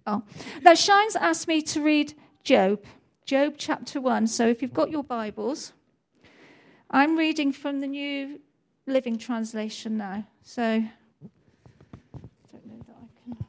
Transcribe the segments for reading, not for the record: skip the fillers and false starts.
Now, Shine's asked me to read Job chapter 1. So if you've got your Bibles, I'm reading from the New Living Translation now. So I don't know that I can.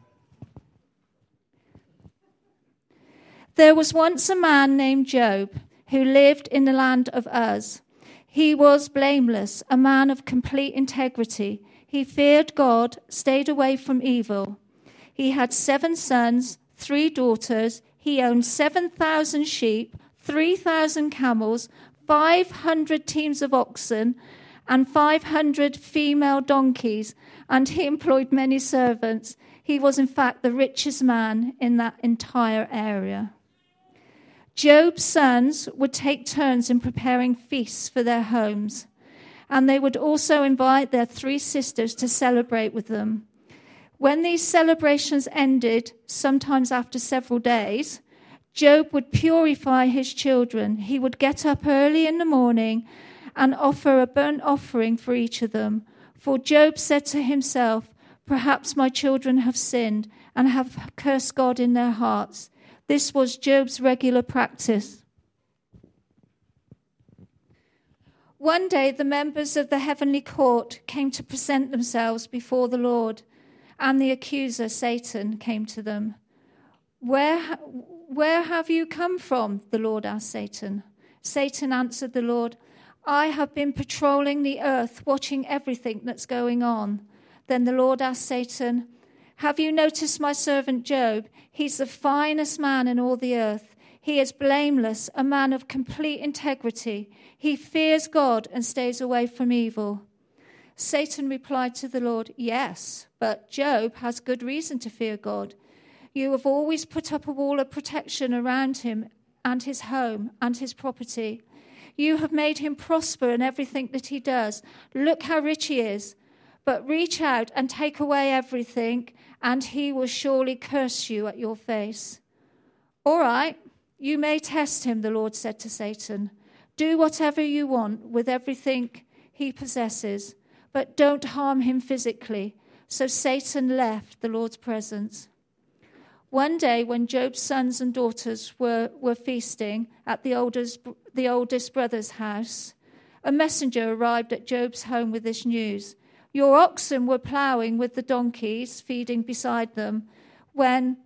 There was once a man named Job who lived in the land of Uz. He was blameless, a man of complete integrity. He feared God, stayed away from evil. He had 7 sons, 3 daughters. He owned 7,000 sheep, 3,000 camels, 500 teams of oxen, and 500 female donkeys, and he employed many servants. He was, in fact, the richest man in that entire area. Job's sons would take turns in preparing feasts for their homes, and they would also invite their 3 sisters to celebrate with them. When these celebrations ended, sometimes after several days, Job would purify his children. He would get up early in the morning and offer a burnt offering for each of them. For Job said to himself, "Perhaps my children have sinned and have cursed God in their hearts." This was Job's regular practice. One day, the members of the heavenly court came to present themselves before the Lord, and the accuser, Satan, came to them. Where have you come from?" the Lord asked Satan. Satan answered the Lord, "I have been patrolling the earth, watching everything that's going on." Then the Lord asked Satan, "Have you noticed my servant Job? He's the finest man in all the earth. He is blameless, a man of complete integrity. He fears God and stays away from evil." Satan replied to the Lord, "Yes, but Job has good reason to fear God. You have always put up a wall of protection around him and his home and his property. You have made him prosper in everything that he does. Look how rich he is. But reach out and take away everything, and he will surely curse you at your face." "All right, you may test him," the Lord said to Satan. "Do whatever you want with everything he possesses, but don't harm him physically." So Satan left the Lord's presence. One day when Job's sons and daughters were feasting at the oldest brother's house, a messenger arrived at Job's home with this news. "Your oxen were ploughing with the donkeys, feeding beside them, when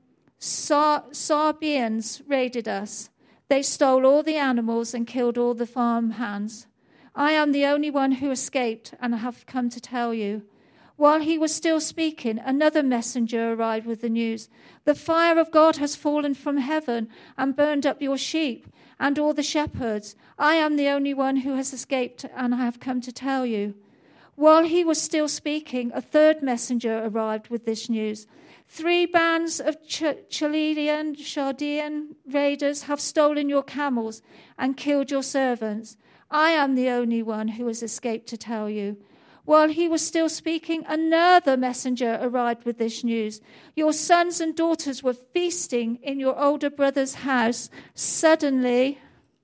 Sabaeans raided us. They stole all the animals and killed all the farm hands. I am the only one who escaped and have come to tell you." While he was still speaking, another messenger arrived with the news. "The fire of God has fallen from heaven and burned up your sheep and all the shepherds. I am the only one who has escaped and I have come to tell you." While he was still speaking, a third messenger arrived with this news. "3 bands of Chaldean raiders have stolen your camels and killed your servants. I am the only one who has escaped to tell you." While he was still speaking, another messenger arrived with this news. "Your sons and daughters were feasting in your older brother's house. Suddenly,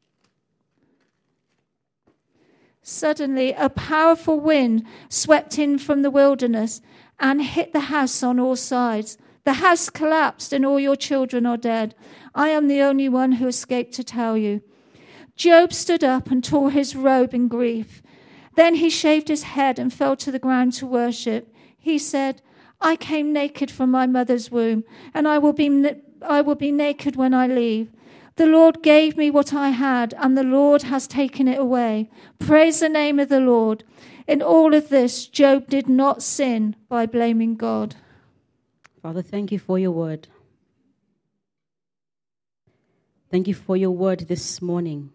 a powerful wind swept in from the wilderness and hit the house on all sides. The house collapsed and all your children are dead. I am the only one who escaped to tell you." Job stood up and tore his robe in grief. Then he shaved his head and fell to the ground to worship. He said, "I came naked from my mother's womb, and I will be naked when I leave. The Lord gave me what I had, and the Lord has taken it away. Praise the name of the Lord." In all of this, Job did not sin by blaming God. Father, thank you for your word. Thank you for your word this morning.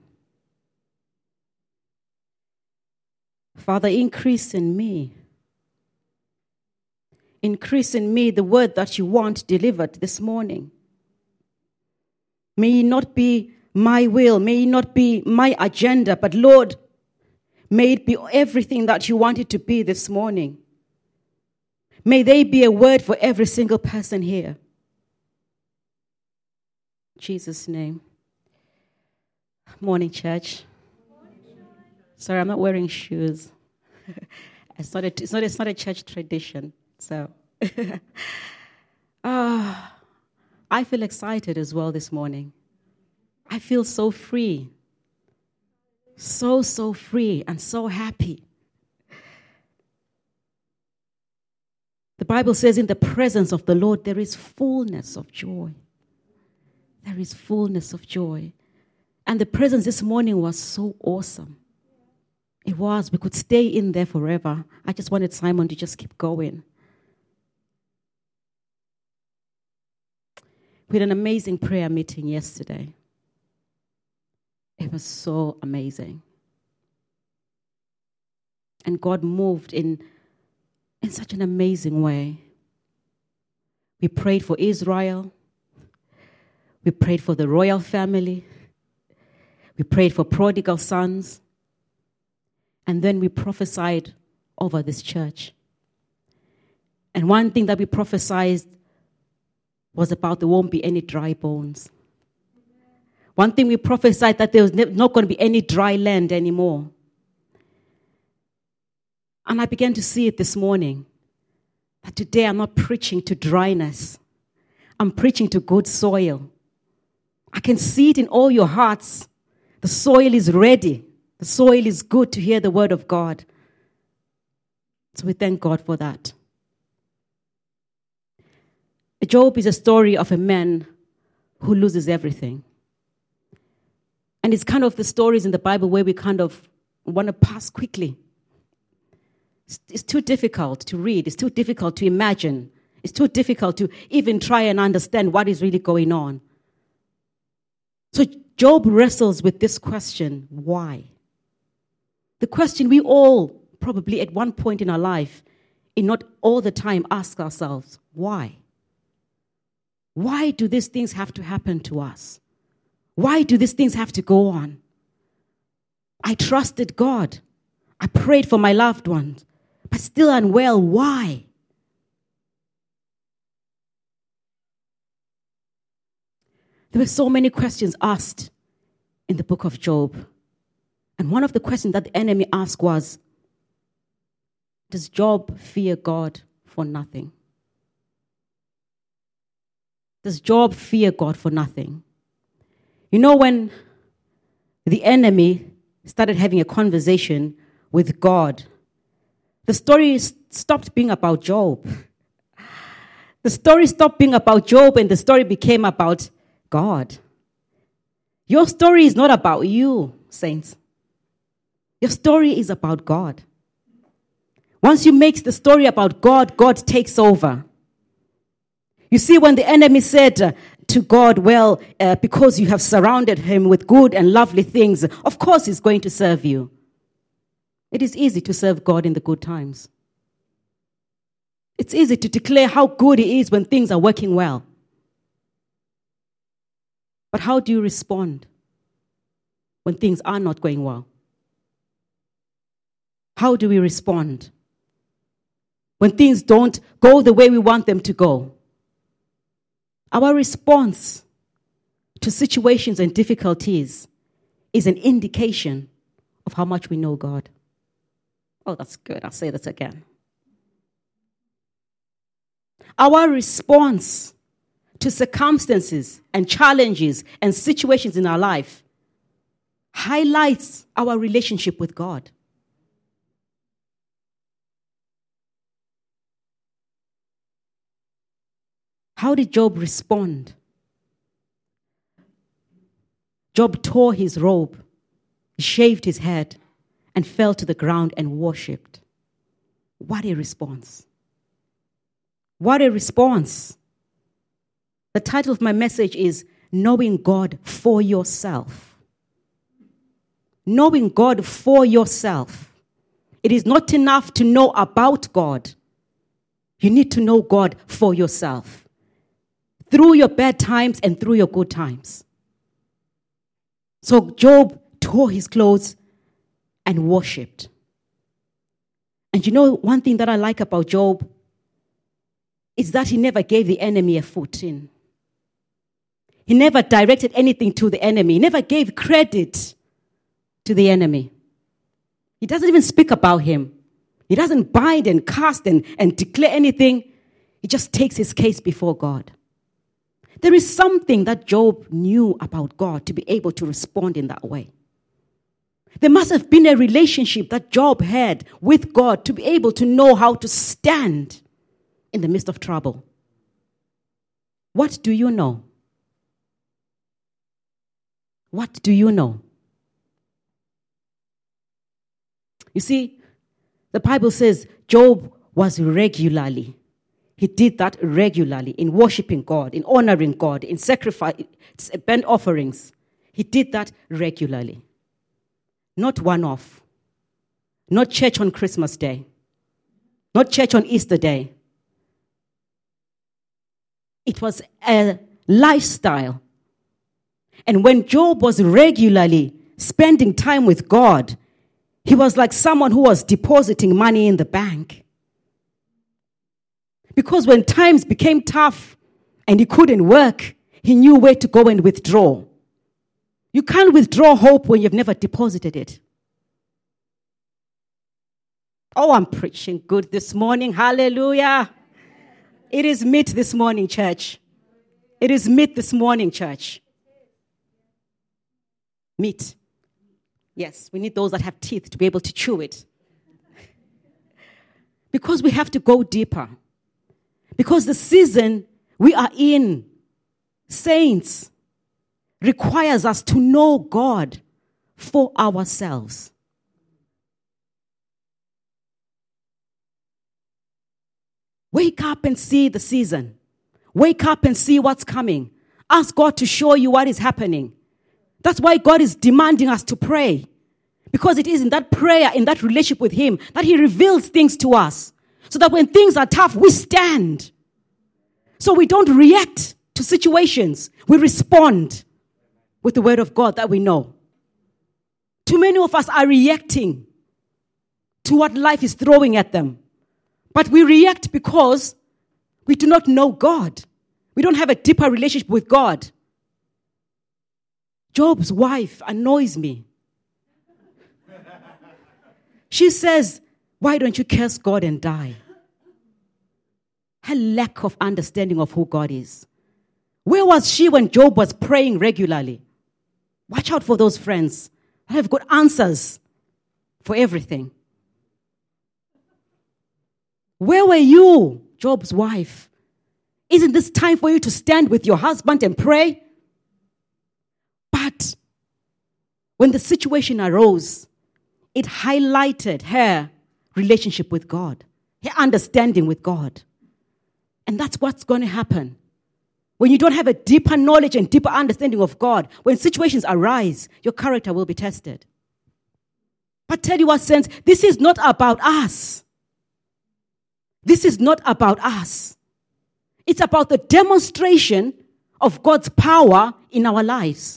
Father, increase in me. Increase in me the word that you want delivered this morning. May it not be my will, may it not be my agenda, but Lord, may it be everything that you want it to be this morning. May they be a word for every single person here. In Jesus' name. Morning, church. Sorry, I'm not wearing shoes. It's not a church tradition. So, I I feel excited as well this morning. I feel so free. So free and so happy. The Bible says in the presence of the Lord there is fullness of joy. There is fullness of joy. And the presence this morning was so awesome. It was. We could stay in there forever. I just wanted Simon to just keep going. We had an amazing prayer meeting yesterday. It was so amazing. And God moved in such an amazing way. We prayed for Israel. We prayed for the royal family. We prayed for prodigal sons. And then we prophesied over this church. And one thing that we prophesied was about there won't be any dry bones. One thing we prophesied that there was not going to be any dry land anymore. And I began to see it this morning. That today I'm not preaching to dryness. I'm preaching to good soil. I can see it in all your hearts. The soil is ready. The soil is good to hear the word of God. So we thank God for that. Job is a story of a man who loses everything. And it's kind of the stories in the Bible where we kind of want to pass quickly. It's too difficult to read. It's too difficult to imagine. It's too difficult to even try and understand what is really going on. So Job wrestles with this question, why? The question we all probably at one point in our life, and not all the time, ask ourselves, why? Why do these things have to happen to us? Why do these things have to go on? I trusted God. I prayed for my loved ones, but still unwell. Why? There were so many questions asked in the book of Job. And one of the questions that the enemy asked was, does Job fear God for nothing? Does Job fear God for nothing? You know, when the enemy started having a conversation with God, the story stopped being about Job. The story stopped being about Job and the story became about God. Your story is not about you, saints. Your story is about God. Once you make the story about God, God takes over. You see, when the enemy said to God, well, because you have surrounded him with good and lovely things, of course he's going to serve you. It is easy to serve God in the good times. It's easy to declare how good he is when things are working well. But how do you respond when things are not going well? How do we respond when things don't go the way we want them to go? Our response to situations and difficulties is an indication of how much we know God. Oh, that's good. I'll say that again. Our response to circumstances and challenges and situations in our life highlights our relationship with God. How did Job respond? Job tore his robe, shaved his head, and fell to the ground and worshipped. What a response. What a response. The title of my message is Knowing God for Yourself. Knowing God for yourself. It is not enough to know about God. You need to know God for yourself. Through your bad times and through your good times. So Job tore his clothes and worshipped. And you know, one thing that I like about Job is that he never gave the enemy a foot in. He never directed anything to the enemy. He never gave credit to the enemy. He doesn't even speak about him. He doesn't bind and cast and declare anything. He just takes his case before God. There is something that Job knew about God to be able to respond in that way. There must have been a relationship that Job had with God to be able to know how to stand in the midst of trouble. What do you know? What do you know? You see, the Bible says Job was regularly. He did that regularly in worshiping God, in honoring God, in sacrifice, burnt offerings. He did that regularly. Not one-off. Not church on Christmas Day. Not church on Easter Day. It was a lifestyle. And when Job was regularly spending time with God, he was like someone who was depositing money in the bank. Because when times became tough and he couldn't work, he knew where to go and withdraw. You can't withdraw hope when you've never deposited it. Oh, I'm preaching good this morning. Hallelujah. It is meat this morning, church. It is meat this morning, church. Meat. Yes, we need those that have teeth to be able to chew it. Because we have to go deeper. Because the season we are in, saints, requires us to know God for ourselves. Wake up and see the season. Wake up and see what's coming. Ask God to show you what is happening. That's why God is demanding us to pray. Because it is in that prayer, in that relationship with Him, that He reveals things to us. So that when things are tough, we stand. So we don't react to situations. We respond with the word of God that we know. Too many of us are reacting to what life is throwing at them. But we react because we do not know God. We don't have a deeper relationship with God. Job's wife annoys me. She says, "Why don't you curse God and die?" Her lack of understanding of who God is. Where was she when Job was praying regularly? Watch out for those friends. I have got answers for everything. Where were you, Job's wife? Isn't this time for you to stand with your husband and pray? But when the situation arose, it highlighted her relationship with God, her understanding with God. And that's what's going to happen. When you don't have a deeper knowledge and deeper understanding of God, when situations arise, your character will be tested. But tell you what, sense, this is not about us. This is not about us. It's about the demonstration of God's power in our lives.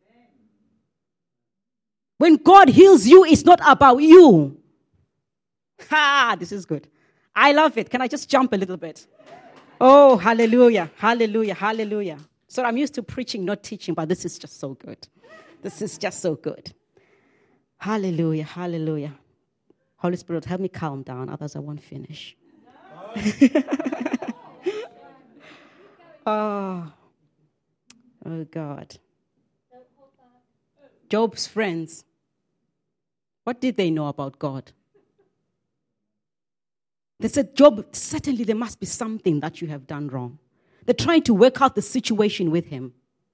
When God heals you, it's not about you. Ha, this is good. I love it. Can I just jump a little bit? Oh, hallelujah, hallelujah, hallelujah. So I'm used to preaching, not teaching, but this is just so good. This is just so good. Hallelujah, hallelujah. Holy Spirit, help me calm down, otherwise I won't finish. Oh God. Job's friends, what did they know about God? They said, "Job, certainly there must be something that you have done wrong." They're trying to work out the situation with him.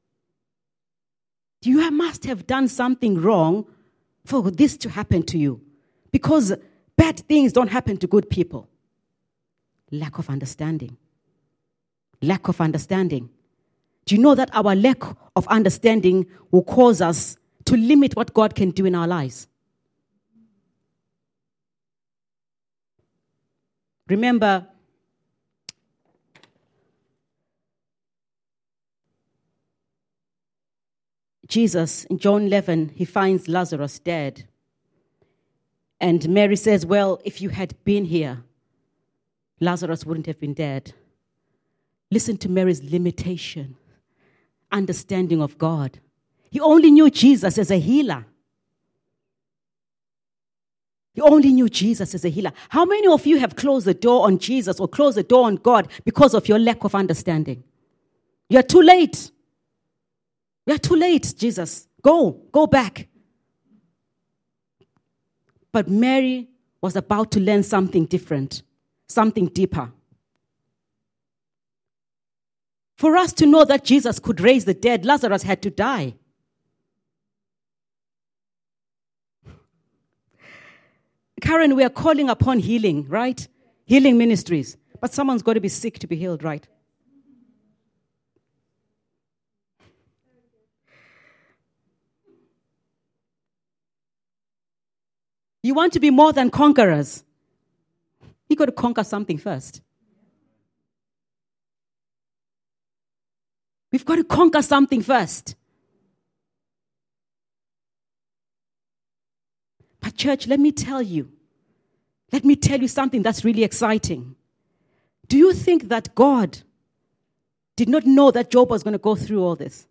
You must have done something wrong for this to happen to you. Because bad things don't happen to good people. Lack of understanding. Lack of understanding. Do you know that our lack of understanding will cause us to limit what God can do in our lives? Remember, Jesus, in John 11, he finds Lazarus dead. And Mary says, "Well, if you had been here, Lazarus wouldn't have been dead." Listen to Mary's limitation, understanding of God. He only knew Jesus as a healer. You only knew Jesus as a healer. How many of you have closed the door on Jesus or closed the door on God because of your lack of understanding? You're too late. You're too late, Jesus. Go back. But Mary was about to learn something different, something deeper. For us to know that Jesus could raise the dead, Lazarus had to die. Karen, we are calling upon healing, right? Healing ministries. But someone's got to be sick to be healed, right? You want to be more than conquerors. You got to conquer something first. We've got to conquer something first. But church, let me tell you something that's really exciting. Do you think that God did not know that Job was going to go through all this?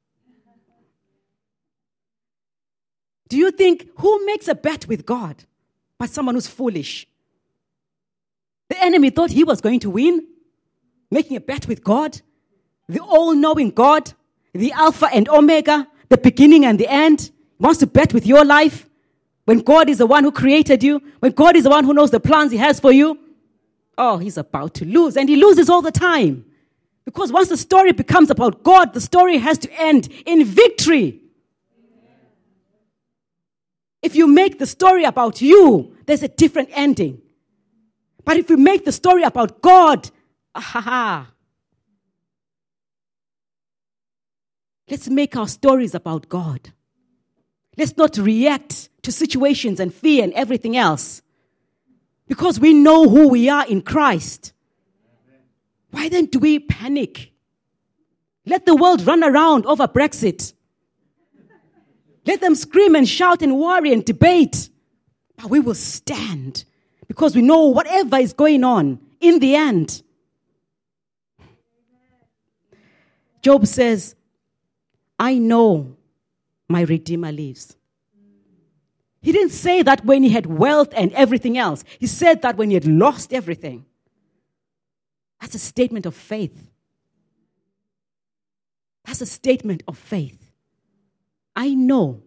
Do you think, who makes a bet with God? But someone who's foolish. The enemy thought he was going to win, making a bet with God, the all-knowing God, the Alpha and Omega, the beginning and the end, wants to bet with your life when God is the one who created you, when God is the one who knows the plans he has for you. Oh, he's about to lose, and he loses all the time. Because once the story becomes about God, the story has to end in victory. If you make the story about you, there's a different ending. But if you make the story about God, let's make our stories about God. Let's not react to situations and fear and everything else. Because we know who we are in Christ. Why then do we panic? Let the world run around over Brexit. Let them scream and shout and worry and debate. But we will stand because we know whatever is going on, in the end. Job says, I know my Redeemer lives. He didn't say that when he had wealth and everything else. He said that when he had lost everything. That's a statement of faith. That's a statement of faith. I know,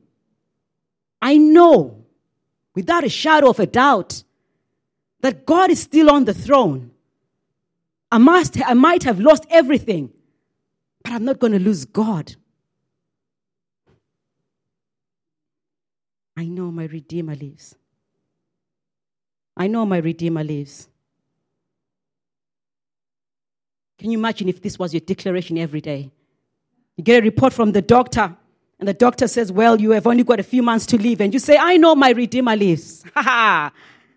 without a shadow of a doubt, that God is still on the throne. I might have lost everything, but I'm not going to lose God. I know my Redeemer lives. I know my Redeemer lives. Can you imagine if this was your declaration every day? You get a report from the doctor, and the doctor says, well, you have only got a few months to live. And you say, I know my Redeemer lives. Ha ha.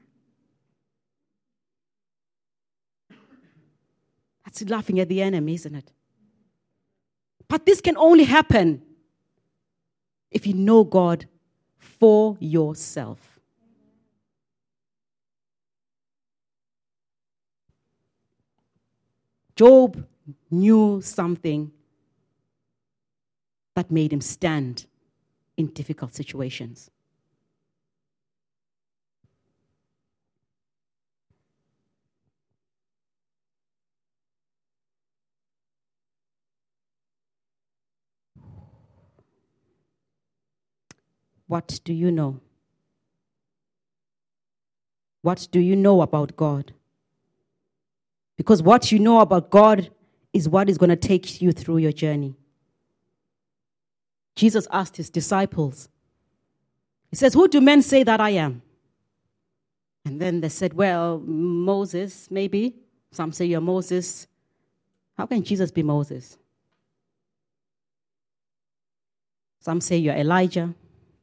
That's laughing at the enemy, isn't it? But this can only happen if you know God for yourself. Job knew something that made him stand in difficult situations. What do you know? What do you know about God? Because what you know about God is what is going to take you through your journey. Jesus asked his disciples, he says, who do men say that I am? And then they said, well, Moses, maybe. Some say you're Moses. How can Jesus be Moses? Some say you're Elijah.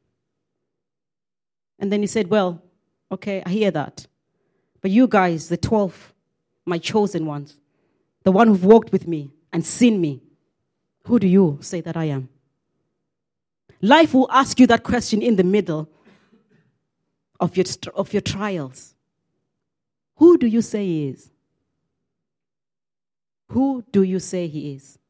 And then he said, well, okay, I hear that. But you guys, the 12, my chosen ones, the one who've walked with me and seen me, who do you say that I am? Life will ask you that question in the middle of your trials. Who do you say he is? Who do you say he is?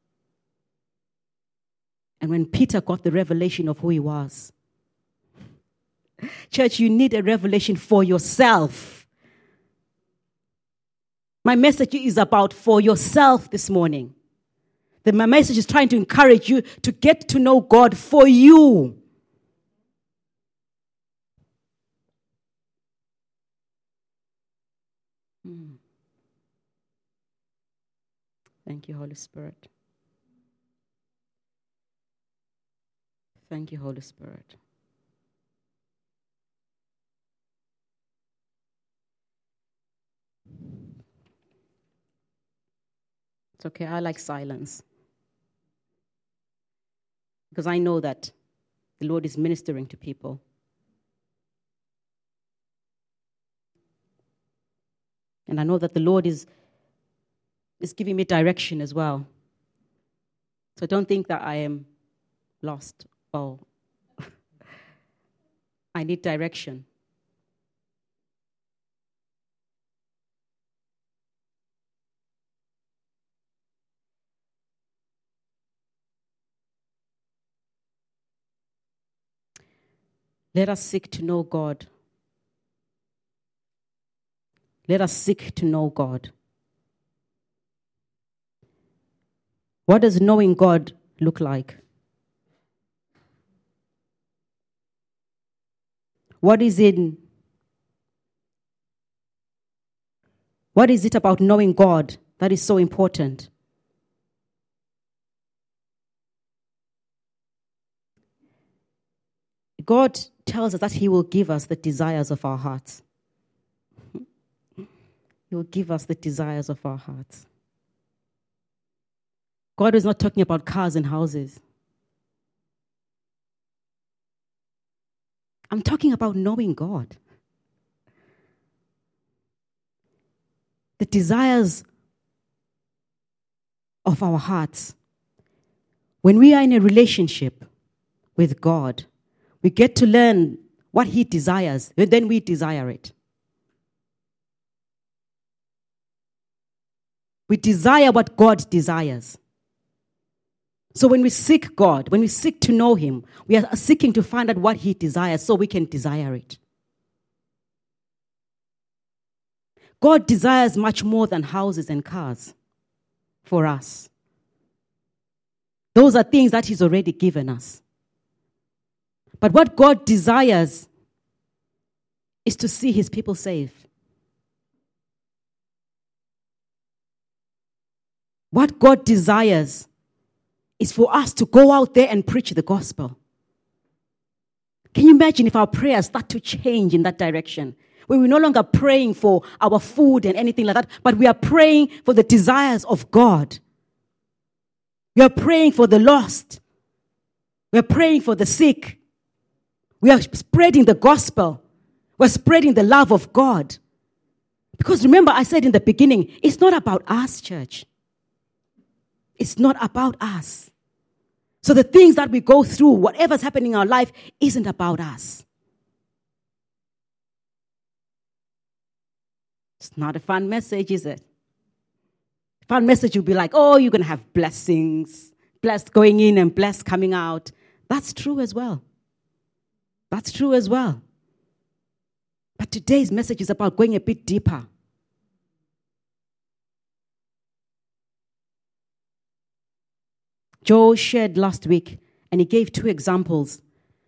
And when Peter got the revelation of who he was, church, you need a revelation for yourself. My message is about for yourself this morning. My message is trying to encourage you to get to know God for you. Thank you, Holy Spirit. Thank you, Holy Spirit. It's okay, I like silence. Because I know that the Lord is ministering to people. And I know that the Lord is giving me direction as well. So don't think that I am lost. Oh, I need direction. Let us seek to know God. Let us seek to know God. What does knowing God look like? What is it about knowing God that is so important? God tells us that He will give us the desires of our hearts. He will give us the desires of our hearts. God is not talking about cars and houses. I'm talking about knowing God. The desires of our hearts. When we are in a relationship with God, we get to learn what He desires, and then we desire it. We desire what God desires. So when we seek God, when we seek to know Him, we are seeking to find out what He desires so we can desire it. God desires much more than houses and cars for us. Those are things that He's already given us. But what God desires is to see His people saved. What God desires is for us to go out there and preach the gospel. Can you imagine if our prayers start to change in that direction? Where we're no longer praying for our food and anything like that, but we are praying for the desires of God. We are praying for the lost. We are praying for the sick. We are spreading the gospel. We're spreading the love of God. Because remember, I said in the beginning, it's not about us, church. It's not about us. So the things that we go through, whatever's happening in our life, isn't about us. It's not a fun message, is it? Fun message will be like, oh, you're going to have blessings, blessed going in and blessed coming out. That's true as well. That's true as well. But today's message is about going a bit deeper. Joe shared last week, and he gave 2 examples.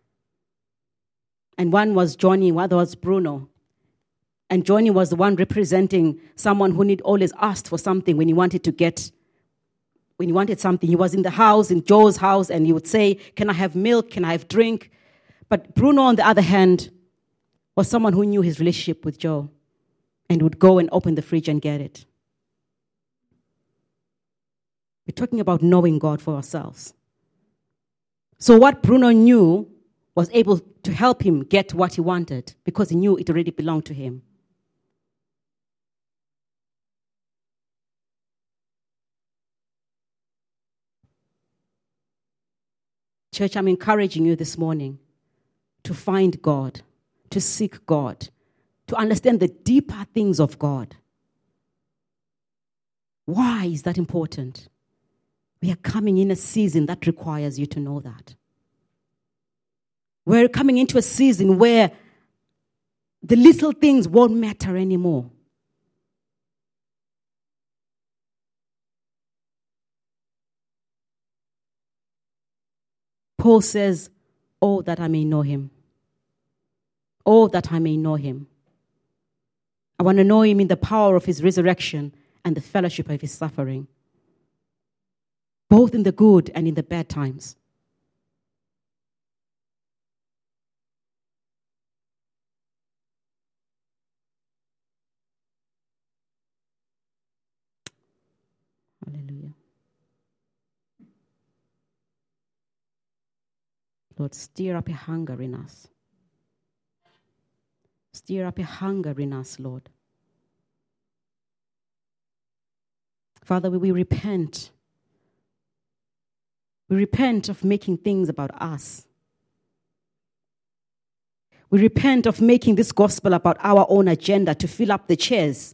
And one was Johnny, one was Bruno. And Johnny was the one representing someone who always asked for something when he wanted something. He was in the house, in Joe's house, and he would say, can I have milk? Can I have drink? But Bruno, on the other hand, was someone who knew his relationship with Joe and would go and open the fridge and get it. We're talking about knowing God for ourselves. So what Bruno knew was able to help him get what he wanted because he knew it already belonged to him. Church, I'm encouraging you this morning to find God, to seek God, to understand the deeper things of God. Why is that important? We are coming in a season that requires you to know that. We're coming into a season where the little things won't matter anymore. Paul says, oh, that I may know him. Oh, that I may know him. I want to know him in the power of his resurrection and the fellowship of his suffering, both in the good and in the bad times. Hallelujah. Lord, stir up a hunger in us. Stir up a hunger in us, Lord. Father, we repent. We repent of making things about us. We repent of making this gospel about our own agenda to fill up the chairs.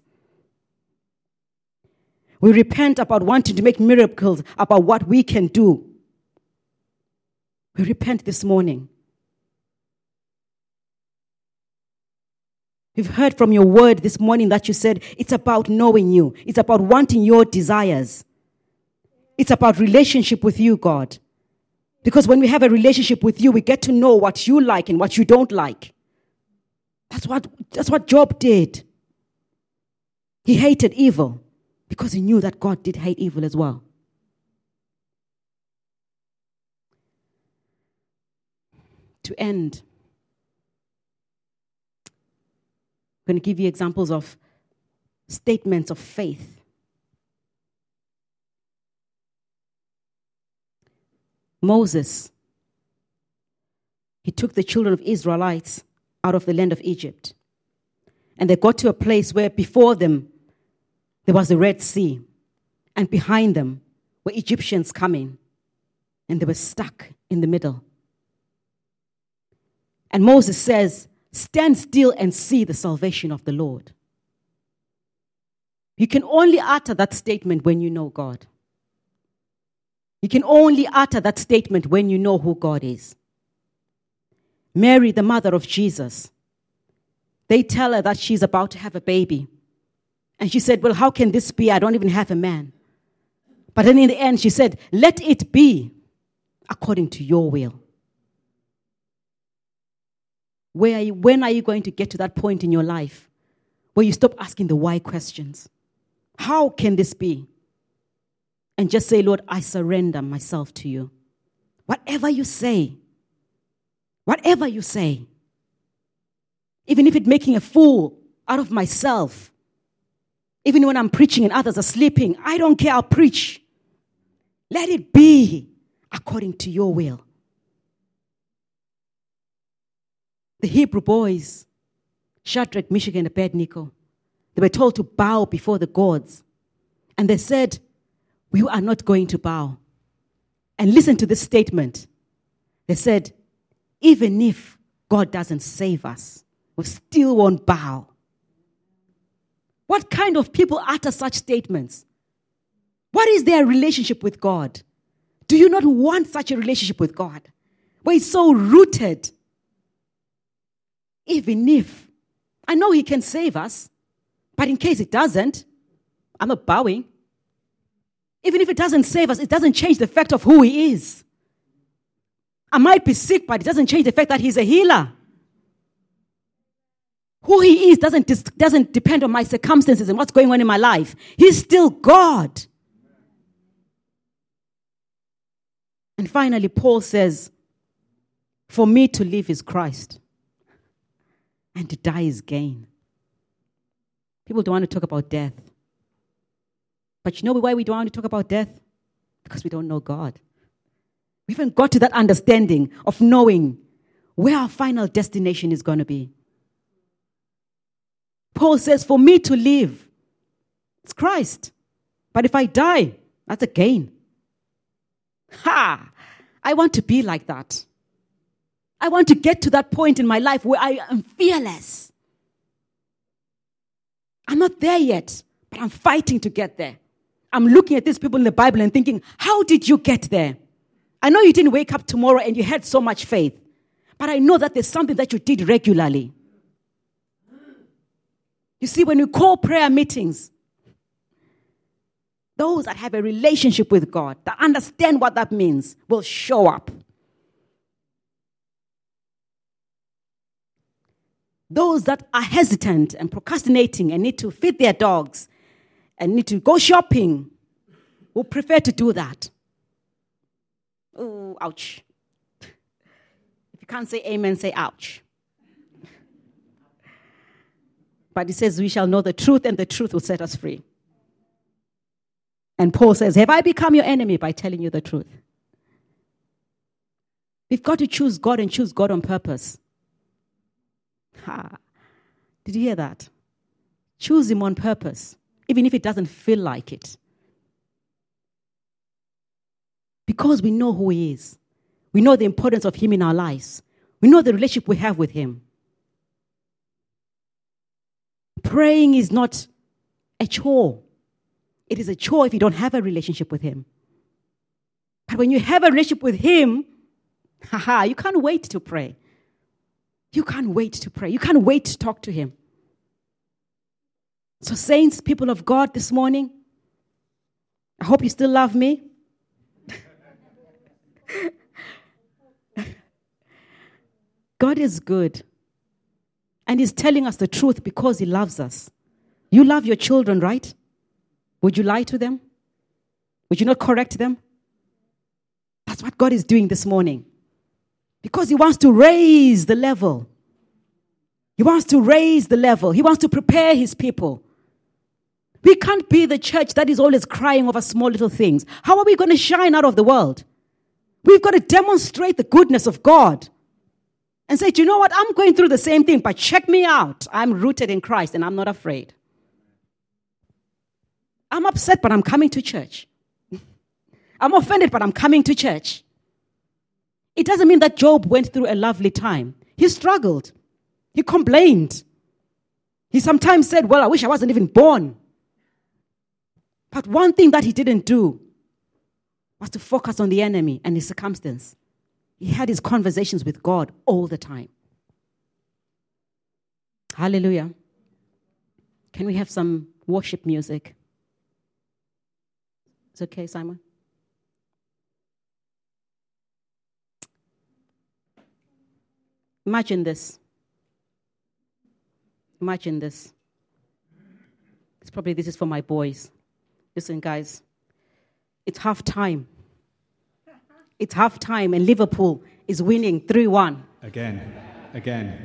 We repent about wanting to make miracles about what we can do. We repent this morning. We've heard from your word this morning that you said it's about knowing you. It's about wanting your desires. It's about relationship with you, God. Because when we have a relationship with you, we get to know what you like and what you don't like. That's what Job did. He hated evil because he knew that God did hate evil as well. To end, I'm going to give you examples of statements of faith. Moses, he took the children of Israelites out of the land of Egypt. And they got to a place where before them there was the Red Sea. And behind them were Egyptians coming. And they were stuck in the middle. And Moses says, stand still and see the salvation of the Lord. You can only utter that statement when you know God. You can only utter that statement when you know who God is. Mary, the mother of Jesus, they tell her that she's about to have a baby. And she said, well, how can this be? I don't even have a man. But then in the end, she said, let it be according to your will. When are you going to get to that point in your life where you stop asking the why questions? How can this be? And just say, Lord, I surrender myself to you. Whatever you say, even if it's making a fool out of myself, even when I'm preaching and others are sleeping, I don't care, I'll preach. Let it be according to your will. The Hebrew boys, Shadrach, Meshach, and Abednego, they were told to bow before the gods. And they said, we are not going to bow. And listen to this statement. They said, even if God doesn't save us, we still won't bow. What kind of people utter such statements? What is their relationship with God? Do you not want such a relationship with God? Where it's so rooted. Even if, I know He can save us, but in case it doesn't, I'm not bowing. Even if it doesn't save us, it doesn't change the fact of who He is. I might be sick, but it doesn't change the fact that He's a healer. Who He is doesn't depend on my circumstances and what's going on in my life. He's still God. And finally, Paul says, for me to live is Christ, and to die is gain. People don't want to talk about death. But you know why we don't want to talk about death? Because we don't know God. We haven't got to that understanding of knowing where our final destination is going to be. Paul says, for me to live, it's Christ. But if I die, that's a gain. I want to be like that. I want to get to that point in my life where I am fearless. I'm not there yet, but I'm fighting to get there. I'm looking at these people in the Bible and thinking, how did you get there? I know you didn't wake up tomorrow and you had so much faith, but I know that there's something that you did regularly. You see, when we call prayer meetings, those that have a relationship with God, that understand what that means, will show up. Those that are hesitant and procrastinating and need to feed their dogs and need to go shopping will prefer to do that. Oh, ouch. If you can't say amen, say ouch. But it says we shall know the truth and the truth will set us free. And Paul says, have I become your enemy by telling you the truth? We've got to choose God and choose God on purpose. Did you hear that? Choose him on purpose, even if it doesn't feel like it. Because we know who he is. We know the importance of him in our lives. We know the relationship we have with him. Praying is not a chore. It is a chore if you don't have a relationship with him. But when you have a relationship with him, you can't wait to pray. You can't wait to pray. You can't wait to talk to him. So saints, people of God this morning, I hope you still love me. God is good. And he's telling us the truth because he loves us. You love your children, right? Would you lie to them? Would you not correct them? That's what God is doing this morning. Because he wants to raise the level. He wants to raise the level. He wants to prepare his people. We can't be the church that is always crying over small little things. How are we going to shine out of the world? We've got to demonstrate the goodness of God. And say, do you know what? I'm going through the same thing, but check me out. I'm rooted in Christ and I'm not afraid. I'm upset, but I'm coming to church. I'm offended, but I'm coming to church. It doesn't mean that Job went through a lovely time. He struggled. He complained. He sometimes said, well, I wish I wasn't even born. But one thing that he didn't do was to focus on the enemy and his circumstance. He had his conversations with God all the time. Hallelujah. Can we have some worship music? It's okay, Simon? Imagine this. Imagine this. This is for my boys. Listen, guys. It's half time. It's half time and Liverpool is winning 3-1. Again.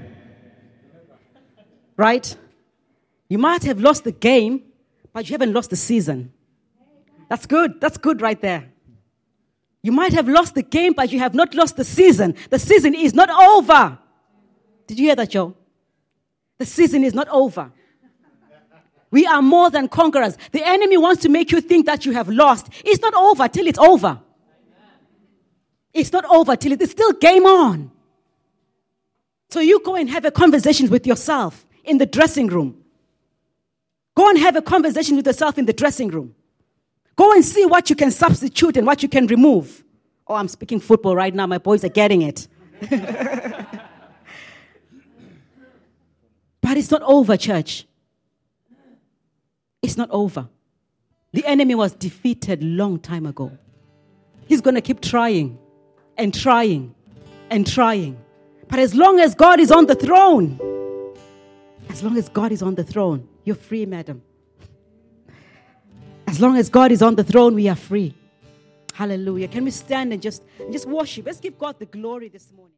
Right? You might have lost the game, but you haven't lost the season. That's good. That's good right there. You might have lost the game, but you have not lost the season. The season is not over. Did you hear that, Joe? The season is not over. We are more than conquerors. The enemy wants to make you think that you have lost. It's not over till it's over. It's not over till it's still game on. So you go and have a conversation with yourself in the dressing room. Go and have a conversation with yourself in the dressing room. Go and see what you can substitute and what you can remove. Oh, I'm speaking football right now. My boys are getting it. But it's not over, church. It's not over. The enemy was defeated long time ago. He's going to keep trying and trying and trying. But as long as God is on the throne, you're free, madam. As long as God is on the throne, we are free. Hallelujah. Can we stand and just worship? Let's give God the glory this morning.